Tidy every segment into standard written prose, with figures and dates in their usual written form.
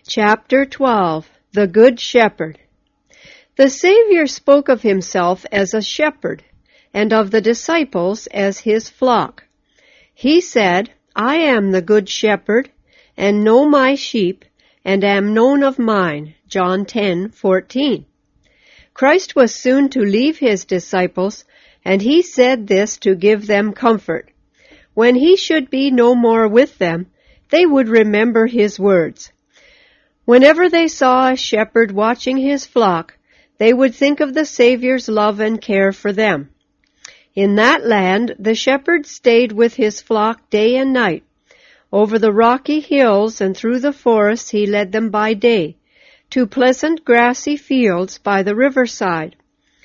Chapter 12. The Good Shepherd. The Savior spoke of himself as a shepherd, and of the disciples as his flock. He said, I am the good shepherd, and know my sheep, and am known of mine. John 10:14. Christ was soon to leave his disciples, and he said this to give them comfort. When he should be no more with them, they would remember his words. Whenever they saw a shepherd watching his flock, they would think of the Savior's love and care for them. In that land, the shepherd stayed with his flock day and night. Over the rocky hills and through the forests he led them by day, to pleasant grassy fields by the riverside.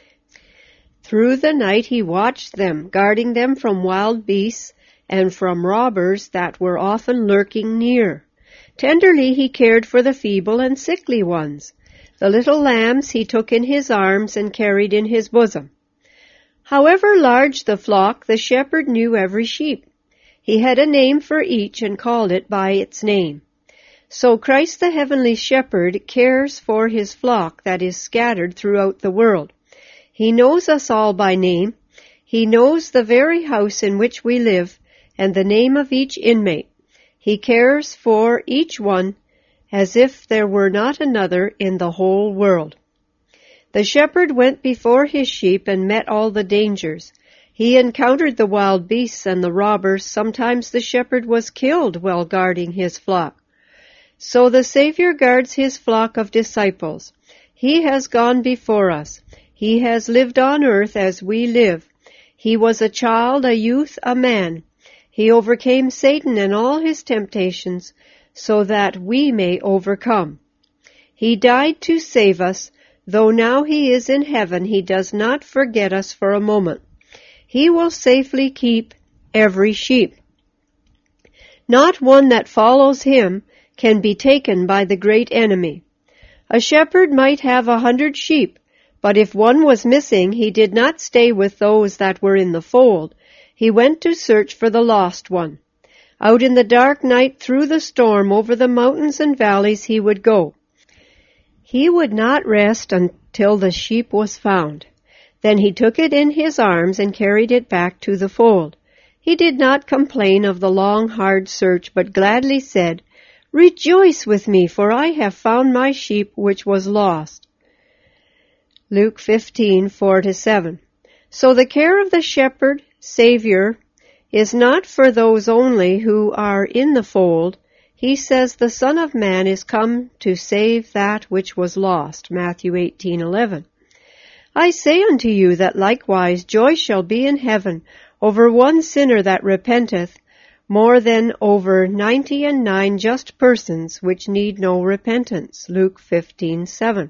Through the night he watched them, guarding them from wild beasts and from robbers that were often lurking near. Tenderly he cared for the feeble and sickly ones. The little lambs he took in his arms and carried in his bosom. However large the flock, the shepherd knew every sheep. He had a name for each and called it by its name. So Christ the heavenly shepherd cares for his flock that is scattered throughout the world. He knows us all by name. He knows the very house in which we live and the name of each inmate. He cares for each one as if there were not another in the whole world. The shepherd went before his sheep and met all the dangers. He encountered the wild beasts and the robbers. Sometimes the shepherd was killed while guarding his flock. So the Savior guards his flock of disciples. He has gone before us. He has lived on earth as we live. He was a child, a youth, a man. He overcame Satan and all his temptations so that we may overcome. He died to save us. Though now he is in heaven, he does not forget us for a moment. He will safely keep every sheep. Not one that follows him can be taken by the great enemy. A shepherd might have 100 sheep, but if one was missing, he did not stay with those that were in the fold. He went to search for the lost one. Out in the dark night, through the storm, over the mountains and valleys he would go. He would not rest until the sheep was found. Then he took it in his arms and carried it back to the fold. He did not complain of the long, hard search, but gladly said, Rejoice with me, for I have found my sheep which was lost. Luke 15:4-7. So the care of the shepherd, Savior, is not for those only who are in the fold. He says the Son of Man is come to save that which was lost. Matthew 18:11. I say unto you that likewise joy shall be in heaven over one sinner that repenteth, more than over 99 just persons which need no repentance. Luke 15:7.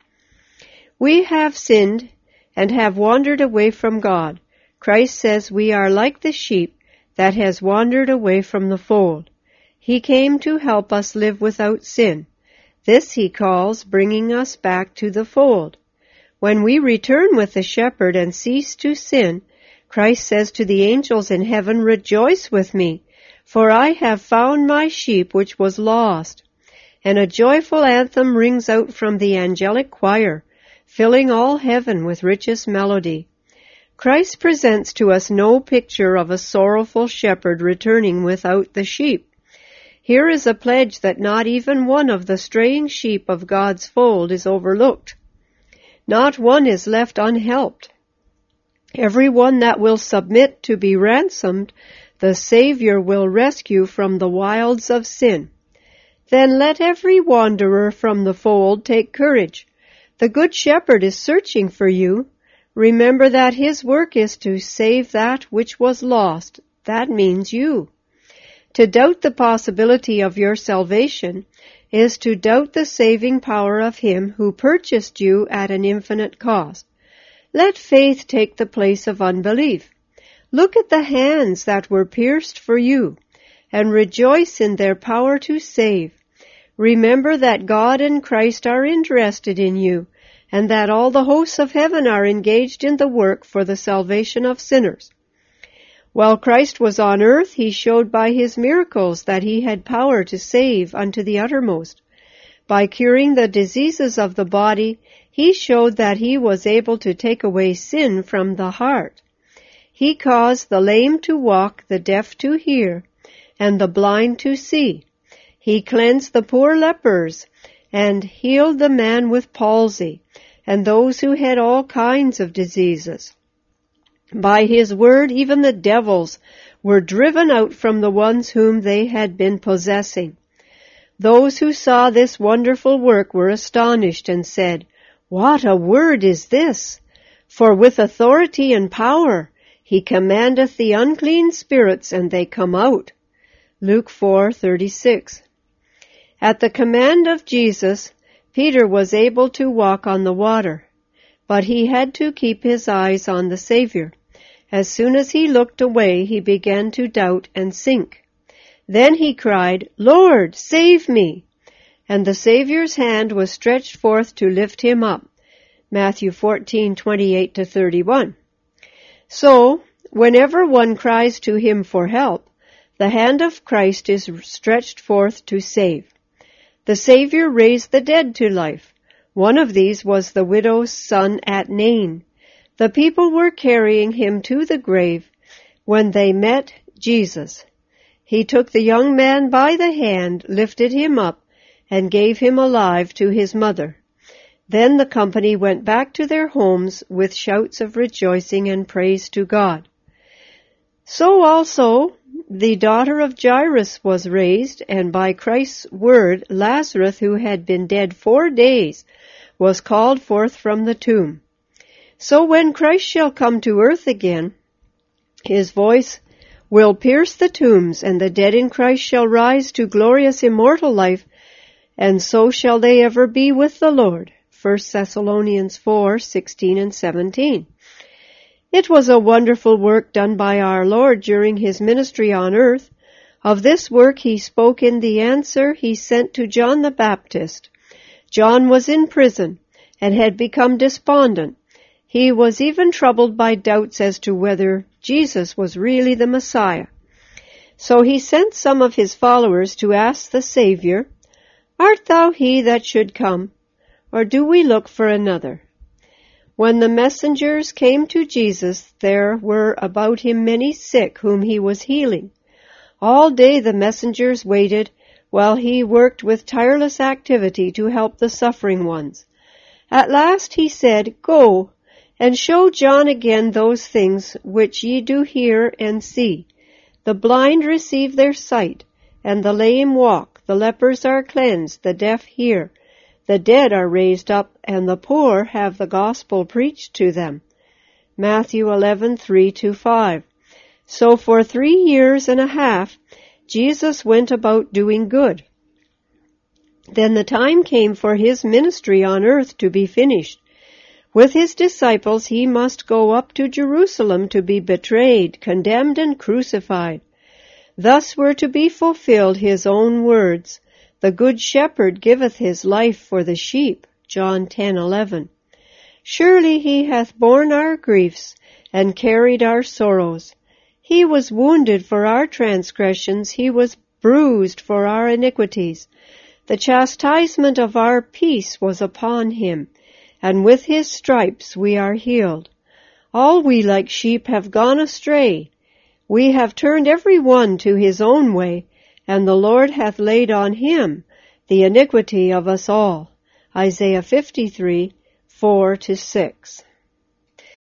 We have sinned and have wandered away from God. Christ says we are like the sheep that has wandered away from the fold. He came to help us live without sin. This he calls bringing us back to the fold. When we return with the shepherd and cease to sin, Christ says to the angels in heaven, Rejoice with me, for I have found my sheep which was lost. And a joyful anthem rings out from the angelic choir, filling all heaven with richest melody. Christ presents to us no picture of a sorrowful shepherd returning without the sheep. Here is a pledge that not even one of the straying sheep of God's fold is overlooked. Not one is left unhelped. Every one that will submit to be ransomed, the Savior will rescue from the wilds of sin. Then let every wanderer from the fold take courage. The Good Shepherd is searching for you. Remember that his work is to save that which was lost. That means you. To doubt the possibility of your salvation is to doubt the saving power of him who purchased you at an infinite cost. Let faith take the place of unbelief. Look at the hands that were pierced for you, and rejoice in their power to save. Remember that God and Christ are interested in you, and that all the hosts of heaven are engaged in the work for the salvation of sinners. While Christ was on earth, he showed by his miracles that he had power to save unto the uttermost. By curing the diseases of the body, he showed that he was able to take away sin from the heart. He caused the lame to walk, the deaf to hear, and the blind to see. He cleansed the poor lepers and healed the man with palsy and those who had all kinds of diseases. By his word, even the devils were driven out from the ones whom they had been possessing. Those who saw this wonderful work were astonished and said, "What a word is this! For with authority and power he commandeth the unclean spirits, and they come out." Luke 4:36. At the command of Jesus, Peter was able to walk on the water, but he had to keep his eyes on the Savior. As soon as he looked away, he began to doubt and sink. Then he cried, "Lord, save me!" And the Savior's hand was stretched forth to lift him up. Matthew 14:28-31. So, whenever one cries to him for help, the hand of Christ is stretched forth to save. The Savior raised the dead to life. One of these was the widow's son at Nain. The people were carrying him to the grave when they met Jesus. He took the young man by the hand, lifted him up, and gave him alive to his mother. Then the company went back to their homes with shouts of rejoicing and praise to God. So also the daughter of Jairus was raised, and by Christ's word Lazarus, who had been dead 4 days, was called forth from the tomb. So when Christ shall come to earth again, his voice will pierce the tombs, and the dead in Christ shall rise to glorious immortal life, and so shall they ever be with the Lord. 1 Thessalonians 4:16 and 17. It was a wonderful work done by our Lord during his ministry on earth. Of this work he spoke in the answer he sent to John the Baptist. John was in prison and had become despondent. He was even troubled by doubts as to whether Jesus was really the Messiah. So he sent some of his followers to ask the Savior, "Art thou he that should come, or do we look for another?" When the messengers came to Jesus, there were about him many sick whom he was healing. All day the messengers waited while he worked with tireless activity to help the suffering ones. At last he said, "Go, and show John again those things which ye do hear and see. The blind receive their sight, and the lame walk, the lepers are cleansed, the deaf hear, the dead are raised up, and the poor have the gospel preached to them." Matthew 11:3-5. So for 3 years and a half, Jesus went about doing good. Then the time came for his ministry on earth to be finished. With his disciples he must go up to Jerusalem to be betrayed, condemned, and crucified. Thus were to be fulfilled his own words, "The good shepherd giveth his life for the sheep," John 10:11. Surely he hath borne our griefs and carried our sorrows. He was wounded for our transgressions, he was bruised for our iniquities. The chastisement of our peace was upon him, and with his stripes we are healed. All we like sheep have gone astray. We have turned every one to his own way, and the Lord hath laid on him the iniquity of us all. Isaiah 53:4-6.